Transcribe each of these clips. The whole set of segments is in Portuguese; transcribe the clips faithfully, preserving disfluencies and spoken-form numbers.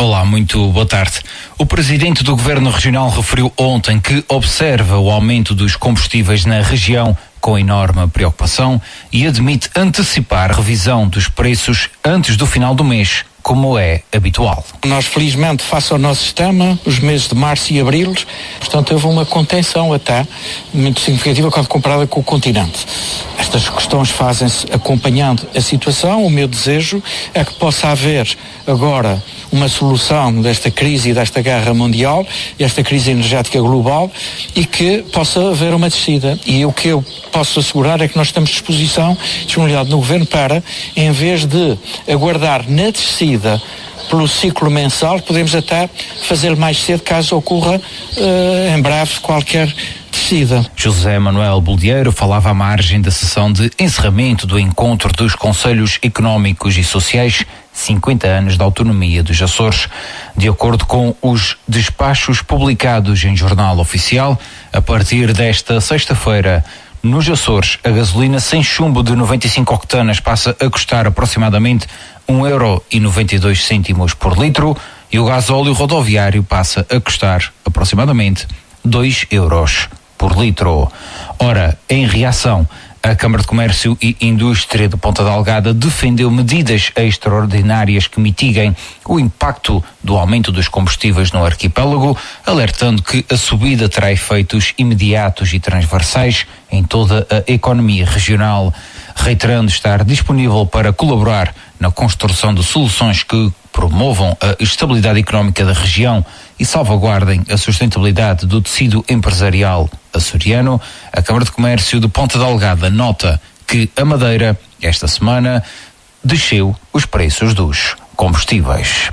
Olá, muito boa tarde. O Presidente do Governo Regional referiu ontem que observa o aumento dos combustíveis na região com enorme preocupação e admite antecipar a revisão dos preços antes do final do mês, como é habitual. Nós, felizmente, face ao nosso sistema, os meses de março e abril, portanto, houve uma contenção até muito significativa quando comparada com o continente. Estas questões fazem-se acompanhando a situação. O meu desejo é que possa haver agora uma solução desta crise e desta guerra mundial, esta crise energética global, e que possa haver uma descida. E o que eu posso assegurar é que nós temos disposição, disponibilidade no Governo para, em vez de aguardar na descida pelo ciclo mensal, podemos até fazer mais cedo caso ocorra uh, em breve qualquer descida. José Manuel Bolieiro falava à margem da sessão de encerramento do encontro dos Conselhos Económicos e Sociais, cinquenta anos da autonomia dos Açores. De acordo com os despachos publicados em Jornal Oficial, a partir desta sexta-feira, nos Açores, a gasolina sem chumbo de noventa e cinco octanas passa a custar aproximadamente um euro e noventa e dois cêntimos por litro e o gasóleo rodoviário passa a custar aproximadamente dois euros por litro. Ora, em reação, a Câmara de Comércio e Indústria de Ponta Delgada defendeu medidas extraordinárias que mitiguem o impacto do aumento dos combustíveis no arquipélago, alertando que a subida terá efeitos imediatos e transversais em toda a economia regional, reiterando estar disponível para colaborar na construção de soluções que promovam a estabilidade económica da região e salvaguardem a sustentabilidade do tecido empresarial açoriano. A Câmara de Comércio de Ponta Delgada nota que a Madeira, esta semana, desceu os preços dos combustíveis.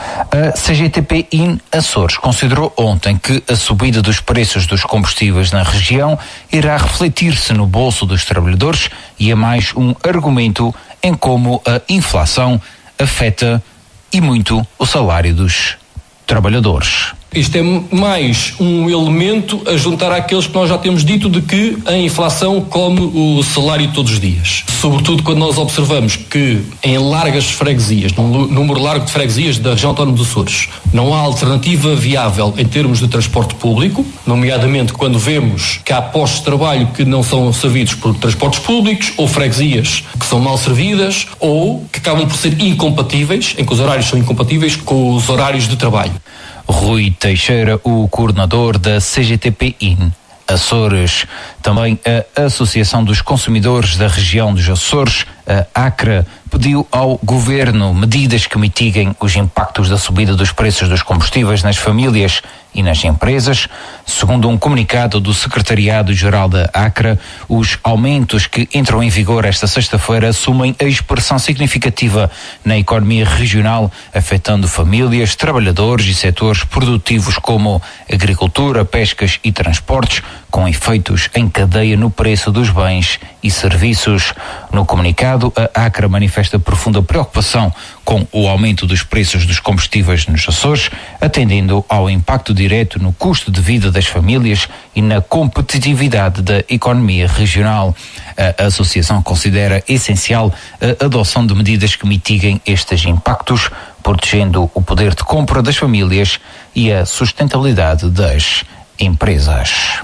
A C G T P I N Açores considerou ontem que a subida dos preços dos combustíveis na região irá refletir-se no bolso dos trabalhadores e é mais um argumento em como a inflação afeta e muito o salário dos trabalhadores. Isto é mais um elemento a juntar àqueles que nós já temos dito de que a inflação come o salário todos os dias. Sobretudo quando nós observamos que em largas freguesias, num número largo de freguesias da região autónoma dos Açores, não há alternativa viável em termos de transporte público, nomeadamente quando vemos que há postos de trabalho que não são servidos por transportes públicos, ou freguesias que são mal servidas, ou que acabam por ser incompatíveis, em que os horários são incompatíveis com os horários de trabalho. Rui Teixeira, o coordenador da C G T P I N Açores. Também a Associação dos Consumidores da Região dos Açores, a ACRA, pediu ao Governo medidas que mitiguem os impactos da subida dos preços dos combustíveis nas famílias e nas empresas. Segundo um comunicado do Secretariado-Geral da ACRA, os aumentos que entram em vigor esta sexta-feira assumem a expressão significativa na economia regional, afetando famílias, trabalhadores e setores produtivos como agricultura, pescas e transportes, com efeitos em cadeia no preço dos bens e serviços. No comunicado, a ACRA manifesta profunda preocupação com o aumento dos preços dos combustíveis nos Açores, atendendo ao impacto direto no custo de vida das famílias e na competitividade da economia regional. A associação considera essencial a adoção de medidas que mitiguem estes impactos, protegendo o poder de compra das famílias e a sustentabilidade das empresas.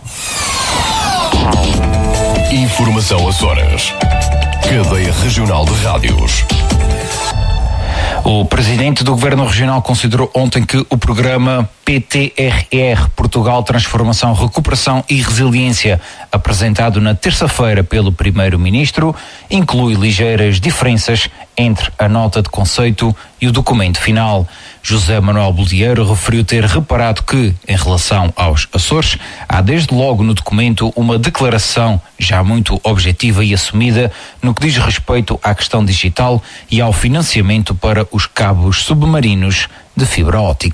Informação Açores. Cadeia Regional de Rádios. O Presidente do Governo Regional considerou ontem que o programa P T R R, Portugal Transformação, Recuperação e Resiliência, apresentado na terça-feira pelo Primeiro-Ministro, inclui ligeiras diferenças entre a nota de conceito e o documento final. José Manuel Bolieiro referiu ter reparado que, em relação aos Açores, há desde logo no documento uma declaração já muito objetiva e assumida no que diz respeito à questão digital e ao financiamento para os cabos submarinos de fibra óptica.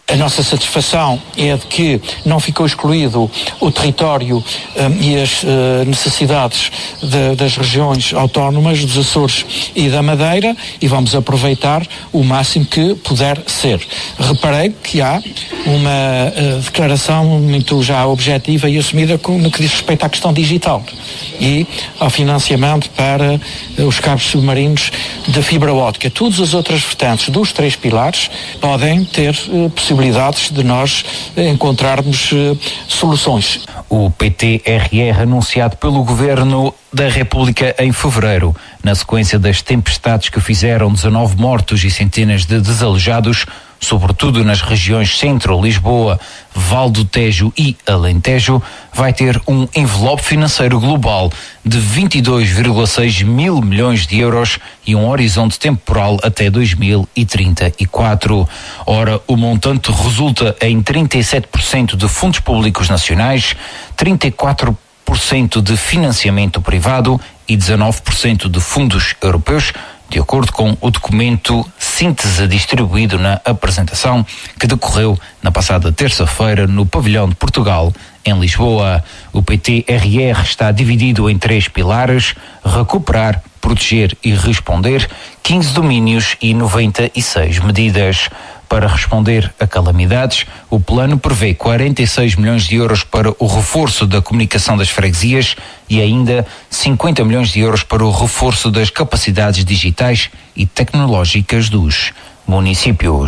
A nossa satisfação é de que não ficou excluído o território um, e as uh, necessidades de, das regiões autónomas dos Açores e da Madeira, e vamos aproveitar o máximo que puder ser. Reparei que há uma uh, declaração muito já objetiva e assumida com, no que diz respeito à questão digital e ao financiamento para uh, os cabos submarinos de fibra óptica. Todas as outras vertentes dos três pilares podem ter uh, possibilidades de nós encontrarmos uh, soluções. O P T R R anunciado pelo Governo da República em fevereiro, na sequência das tempestades que fizeram dezanove mortos e centenas de desalojados, sobretudo nas regiões Centro, Lisboa, Val do Tejo e Alentejo, vai ter um envelope financeiro global de vinte e dois vírgula seis mil milhões de euros e um horizonte temporal até dois mil e trinta e quatro. Ora, o montante resulta em trinta e sete por cento de fundos públicos nacionais, trinta e quatro por cento de financiamento privado e dezanove por cento de fundos europeus, de acordo com o documento síntese distribuído na apresentação que decorreu na passada terça-feira no Pavilhão de Portugal, em Lisboa. O P T R R está dividido em três pilares: recuperar, proteger e responder, quinze domínios e noventa e seis medidas. Para responder a calamidades, o plano prevê quarenta e seis milhões de euros para o reforço da comunicação das freguesias e ainda cinquenta milhões de euros para o reforço das capacidades digitais e tecnológicas dos municípios.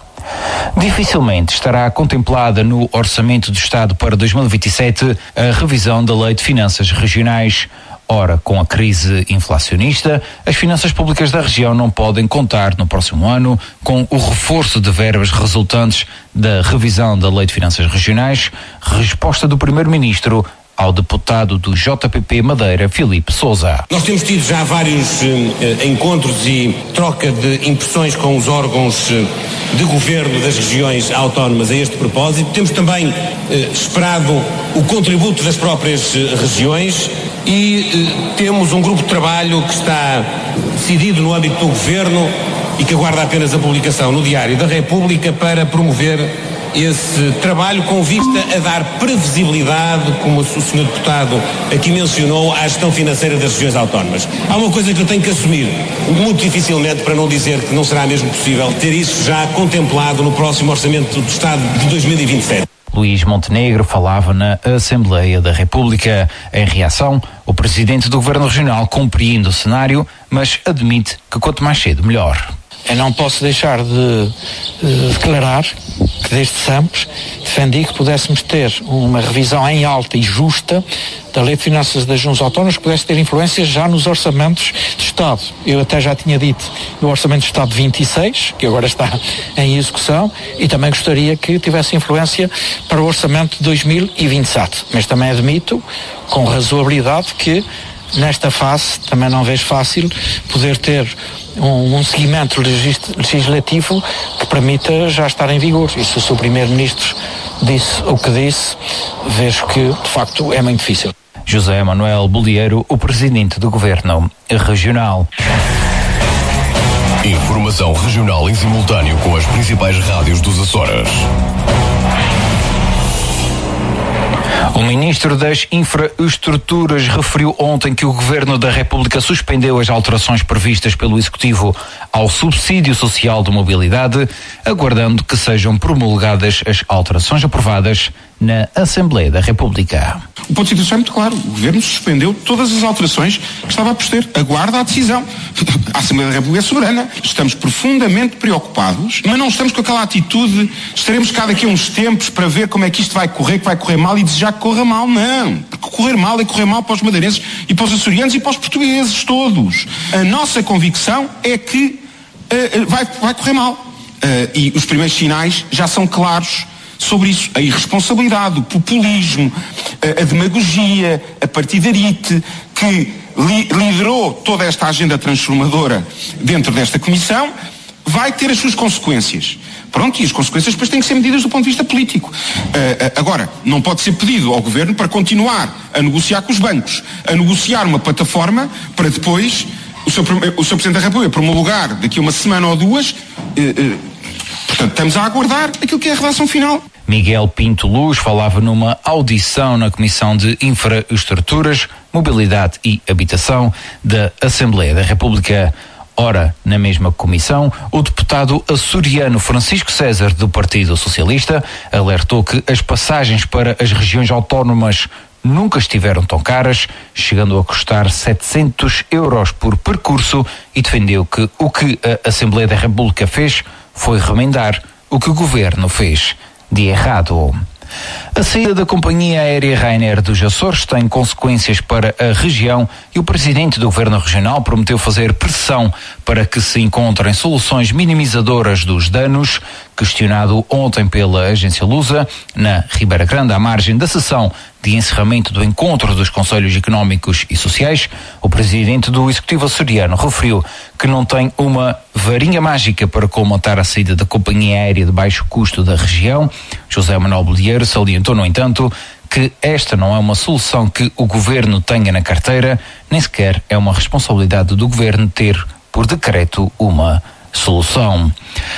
Dificilmente estará contemplada no Orçamento do Estado para dois mil e vinte e sete a revisão da Lei de Finanças Regionais. Ora, com a crise inflacionista, as finanças públicas da região não podem contar no próximo ano com o reforço de verbas resultantes da revisão da Lei de Finanças Regionais. Resposta do Primeiro-Ministro ao deputado do J P P Madeira, Filipe Sousa. Nós temos tido já vários eh, encontros e troca de impressões com os órgãos eh, de governo das regiões autónomas a este propósito. Temos também eh, esperado o contributo das próprias eh, regiões e eh, temos um grupo de trabalho que está decidido no âmbito do governo e que aguarda apenas a publicação no Diário da República para promover esse trabalho com vista a dar previsibilidade, como o senhor deputado aqui mencionou, à gestão financeira das regiões autónomas. Há uma coisa que eu tenho que assumir, muito dificilmente, para não dizer que não será mesmo possível, ter isso já contemplado no próximo Orçamento do Estado de dois mil e vinte e sete. Luís Montenegro falava na Assembleia da República. Em reação, o presidente do Governo Regional compreende o cenário, mas admite que quanto mais cedo, melhor. Eu não posso deixar de uh, declarar que desde sempre defendi que pudéssemos ter uma revisão em alta e justa da Lei de Finanças das Regiões Autónomas que pudesse ter influência já nos orçamentos de Estado. Eu até já tinha dito no Orçamento de Estado vinte e seis, que agora está em execução, e também gostaria que tivesse influência para o Orçamento de dois mil e vinte e sete. Mas também admito, com razoabilidade, que nesta fase também não vejo fácil poder ter um, um seguimento legislativo que permita já estar em vigor. E se o seu Primeiro-Ministro disse o que disse, vejo que de facto é muito difícil. José Manuel Bolieiro, o Presidente do Governo Regional. Informação regional em simultâneo com as principais rádios dos Açores. O Ministro das Infraestruturas referiu ontem que o Governo da República suspendeu as alterações previstas pelo Executivo ao subsídio social de mobilidade, aguardando que sejam promulgadas as alterações aprovadas na Assembleia da República. O ponto de situação é muito claro. O Governo suspendeu todas as alterações que estava a proceder. Aguarda a decisão. A Assembleia da República é soberana. Estamos profundamente preocupados, mas não estamos com aquela atitude, estaremos cá daqui a uns tempos para ver como é que isto vai correr, que vai correr mal e desejar que corra mal. Não. Porque correr mal é correr mal para os madeirenses e para os açorianos e para os portugueses todos. A nossa convicção é que uh, vai, vai correr mal. Uh, e os primeiros sinais já são claros sobre isso. A irresponsabilidade, o populismo, a, a demagogia, a partidarite que li, liderou toda esta agenda transformadora dentro desta comissão vai ter as suas consequências. Pronto, e as consequências depois têm que ser medidas do ponto de vista político. Uh, uh, agora, não pode ser pedido ao Governo para continuar a negociar com os bancos, a negociar uma plataforma para depois o seu, o seu Presidente da República promulgar daqui a uma semana ou duas uh, uh, Portanto, estamos a aguardar aquilo que é a redação final. Miguel Pinto Luz falava numa audição na Comissão de Infraestruturas, Mobilidade e Habitação da Assembleia da República. Ora, na mesma comissão, o deputado açoriano Francisco César, do Partido Socialista, alertou que as passagens para as regiões autónomas nunca estiveram tão caras, chegando a custar setecentos euros por percurso, e defendeu que o que a Assembleia da República fez foi remendar o que o governo fez de errado. A saída da companhia aérea Ryanair dos Açores tem consequências para a região e o presidente do governo regional prometeu fazer pressão para que se encontrem soluções minimizadoras dos danos. Questionado ontem pela agência Lusa, na Ribeira Grande, à margem da sessão de encerramento do encontro dos Conselhos Económicos e Sociais, o presidente do Executivo açoriano referiu que não tem uma varinha mágica para colmatar a saída da companhia aérea de baixo custo da região. José Manuel Bolieiro salientou, no entanto, que esta não é uma solução que o governo tenha na carteira, nem sequer é uma responsabilidade do governo ter, por decreto, uma solução.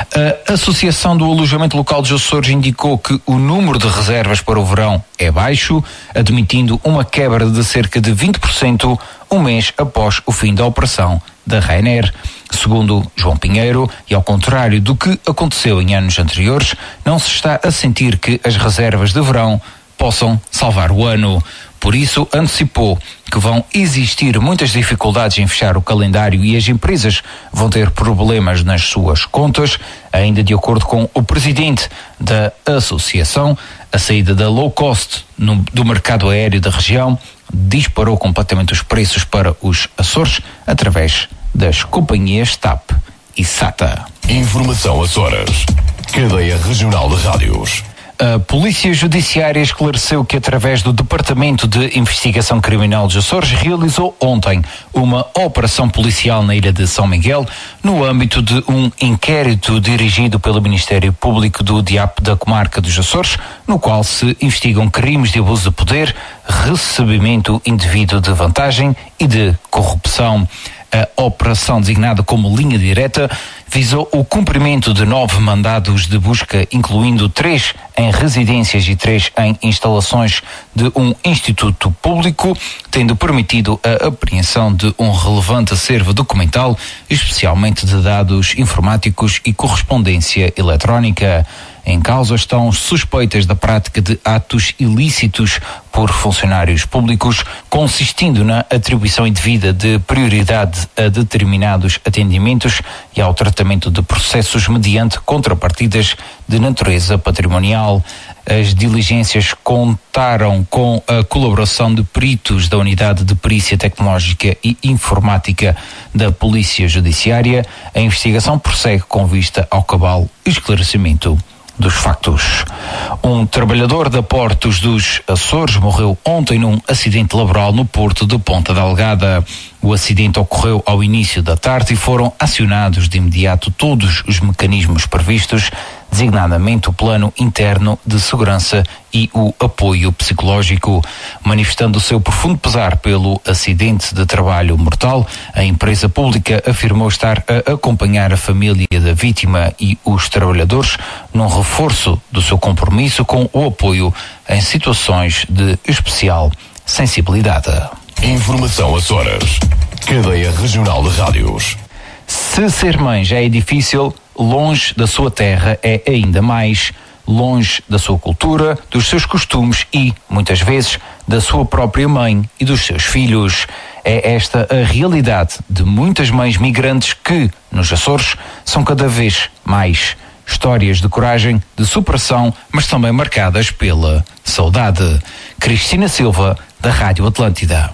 A Associação do Alojamento Local dos Açores indicou que o número de reservas para o verão é baixo, admitindo uma quebra de cerca de vinte por cento um mês após o fim da operação da Ryanair. Segundo João Pinheiro, e ao contrário do que aconteceu em anos anteriores, não se está a sentir que as reservas de verão possam salvar o ano. Por isso, antecipou que vão existir muitas dificuldades em fechar o calendário e as empresas vão ter problemas nas suas contas. Ainda de acordo com o presidente da associação, a saída da low cost no, do mercado aéreo da região disparou completamente os preços para os Açores através das companhias TAP e SATA. Informação Açores. Cadeia Regional de Rádios. A Polícia Judiciária esclareceu que, através do Departamento de Investigação Criminal dos Açores, realizou ontem uma operação policial na ilha de São Miguel, no âmbito de um inquérito dirigido pelo Ministério Público do D I A P da comarca dos Açores, no qual se investigam crimes de abuso de poder, recebimento indevido de vantagem e de corrupção. A operação, designada como Linha Direta, visou o cumprimento de nove mandados de busca, incluindo três em residências e três em instalações de um instituto público, tendo permitido a apreensão de um relevante acervo documental, especialmente de dados informáticos e correspondência eletrónica. Em causa estão suspeitas da prática de atos ilícitos por funcionários públicos, consistindo na atribuição indevida de prioridade a determinados atendimentos e ao tratamento de processos mediante contrapartidas de natureza patrimonial. As diligências contaram com a colaboração de peritos da Unidade de Perícia Tecnológica e Informática da Polícia Judiciária. A investigação prossegue com vista ao cabal esclarecimento dos factos. Um trabalhador da Portos dos Açores morreu ontem num acidente laboral no porto de Ponta Delgada. O acidente ocorreu ao início da tarde e foram acionados de imediato todos os mecanismos previstos, designadamente o plano interno de segurança e o apoio psicológico. Manifestando o seu profundo pesar pelo acidente de trabalho mortal, a empresa pública afirmou estar a acompanhar a família da vítima e os trabalhadores num reforço do seu compromisso com o apoio em situações de especial sensibilidade. Informação Açores. Cadeia Regional de Rádios. Se ser mãe já é difícil, longe da sua terra é ainda mais. Longe da sua cultura, dos seus costumes e, muitas vezes, da sua própria mãe e dos seus filhos. É esta a realidade de muitas mães migrantes que, nos Açores, são cada vez mais. Histórias de coragem, de superação, mas também marcadas pela saudade. Cristina Silva, da Rádio Atlântida.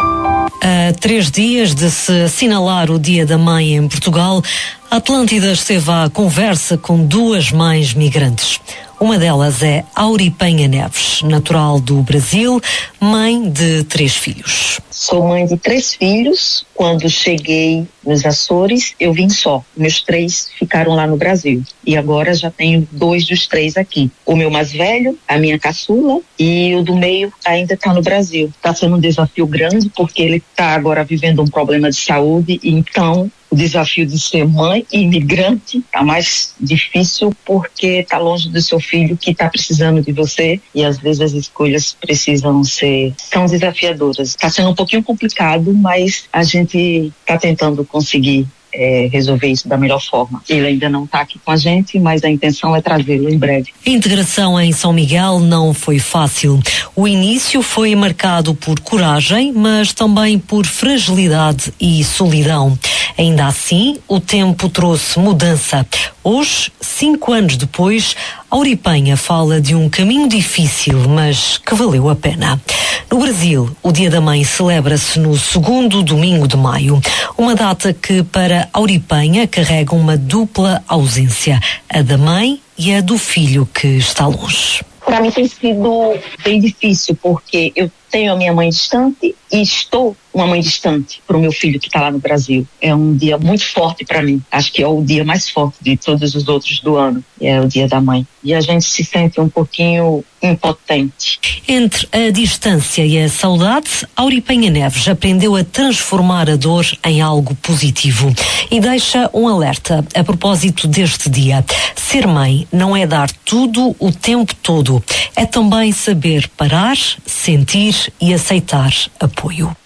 A três dias de se assinalar o Dia da Mãe em Portugal, a Atlântida esteve à conversa com duas mães migrantes. Uma delas é Auripenha Neves, natural do Brasil, mãe de três filhos. Sou mãe de três filhos. Quando cheguei nos Açores, eu vim só. Meus três ficaram lá no Brasil. E agora já tenho dois dos três aqui. O meu mais velho, a minha caçula, e o do meio ainda está no Brasil. Está sendo um desafio grande, porque ele está agora vivendo um problema de saúde, e então O desafio de ser mãe e imigrante tá mais difícil porque tá longe do seu filho que tá precisando de você e às vezes as escolhas precisam ser tão desafiadoras. Tá sendo um pouquinho complicado, mas a gente tá tentando conseguir É, resolver isso da melhor forma. Ele ainda não está aqui com a gente, mas a intenção é trazê-lo em breve. A integração em São Miguel não foi fácil. O início foi marcado por coragem, mas também por fragilidade e solidão. Ainda assim, o tempo trouxe mudança. Hoje, cinco anos depois, Auripanha fala de um caminho difícil, mas que valeu a pena. No Brasil, o Dia da Mãe celebra-se no segundo domingo de maio, uma data que para Auripanha carrega uma dupla ausência, a da mãe e a do filho que está longe. Para mim tem sido bem difícil, porque eu tenho a minha mãe distante e estou uma mãe distante para o meu filho que está lá no Brasil. É um dia muito forte para mim. Acho que é o dia mais forte de todos os outros do ano. É o Dia da Mãe. E a gente se sente um pouquinho impotente. Entre a distância e a saudade, Auripanha Neves aprendeu a transformar a dor em algo positivo. E deixa um alerta a propósito deste dia. Ser mãe não é dar tudo o tempo todo. É também saber parar, sentir e aceitar apoio.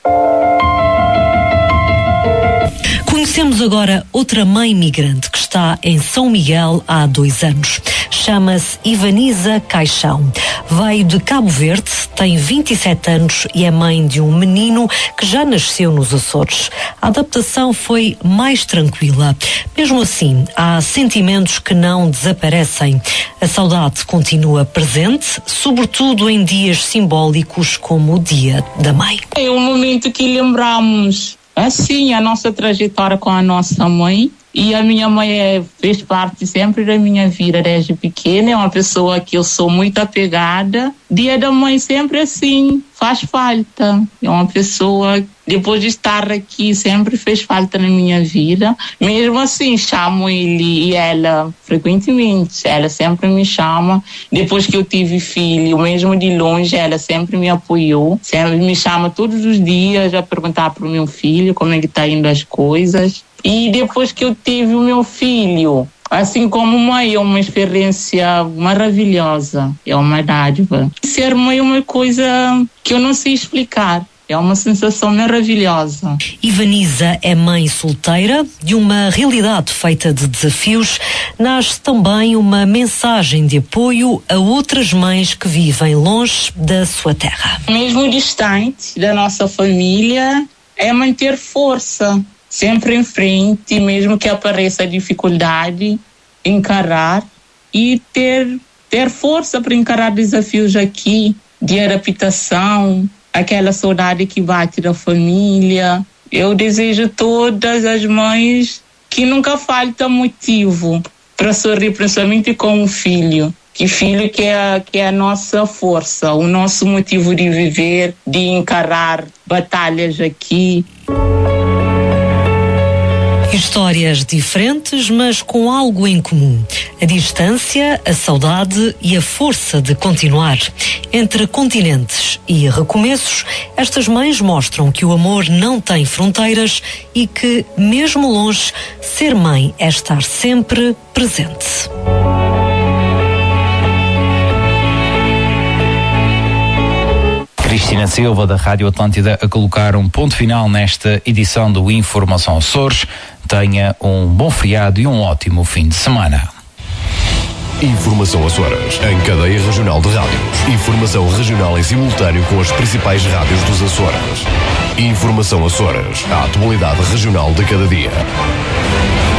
Conhecemos agora outra mãe migrante que está em São Miguel há dois anos. Chama-se Ivaniza Caixão. Veio de Cabo Verde, tem vinte e sete anos e é mãe de um menino que já nasceu nos Açores. A adaptação foi mais tranquila. Mesmo assim, há sentimentos que não desaparecem. A saudade continua presente, sobretudo em dias simbólicos como o Dia da Mãe. É um momento que lembramos assim a nossa trajetória com a nossa mãe. E a minha mãe é, fez parte sempre da minha vida desde pequena, é uma pessoa que eu sou muito apegada. Dia da Mãe sempre assim, faz falta. É uma pessoa, depois de estar aqui, sempre fez falta na minha vida. Mesmo assim, chamo ele e ela frequentemente, ela sempre me chama. Depois que eu tive filho, mesmo de longe, ela sempre me apoiou. Sempre me chama todos os dias a perguntar para o meu filho como é que está indo as coisas. E depois que eu tive o meu filho, assim como mãe, é uma experiência maravilhosa, é uma dádiva. Ser mãe é uma coisa que eu não sei explicar, é uma sensação maravilhosa. Ivaniza é mãe solteira, de uma realidade feita de desafios, nasce também uma mensagem de apoio a outras mães que vivem longe da sua terra. Mesmo distante da nossa família, é manter força. Sempre em frente, mesmo que apareça dificuldade, encarar e ter, ter força para encarar desafios aqui de adaptação, aquela saudade que bate da família. Eu desejo a todas as mães que nunca falta motivo para sorrir, principalmente com o filho. Que filho que é, que é a nossa força, o nosso motivo de viver, de encarar batalhas aqui. Histórias diferentes, mas com algo em comum. A distância, a saudade e a força de continuar. Entre continentes e recomeços, estas mães mostram que o amor não tem fronteiras e que, mesmo longe, ser mãe é estar sempre presente. Cristina Silva, da Rádio Atlântida, a colocar um ponto final nesta edição do Informação Açores. Tenha um bom feriado e um ótimo fim de semana. Informação Açores, em cadeia regional de rádios. Informação regional em simultâneo com as principais rádios dos Açores. Informação Açores, a atualidade regional de cada dia.